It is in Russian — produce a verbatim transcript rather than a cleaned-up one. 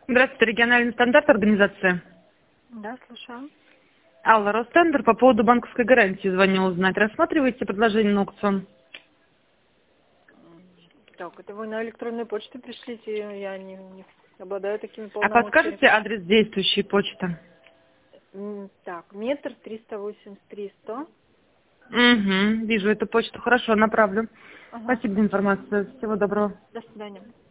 Здравствуйте, региональный стандарт организации. Да, слушаю. Алла, Ростендер, по поводу банковской гарантии звонила узнать. Рассматриваете предложение на аукцион? Так, это вы на электронную почту пришлите, я не, не обладаю такими А полномочиями. подскажете адрес действующей почты? М, Так, метр триста восемьдесят три сто. Угу, вижу эту почту. Хорошо, направлю. Ага. Спасибо за информацию. Всего доброго. До свидания.